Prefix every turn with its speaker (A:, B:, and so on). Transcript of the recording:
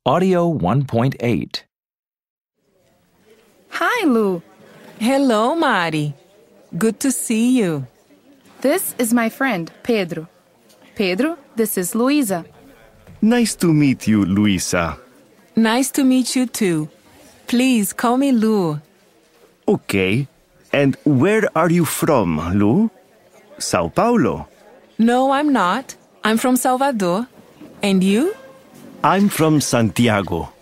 A: Audio 1.8.
B: Hi, Lu.
C: Hello, Mari. Good to see you.
B: This is my friend, Pedro. Pedro, this is Luisa.
D: Nice to meet you, Luisa.
C: Nice to meet you too. Please call me Lu.
D: Okay. And where are you from, Lu? Sao Paulo.
C: No, I'm not. I'm from Salvador. And you?
D: I'm from Santiago.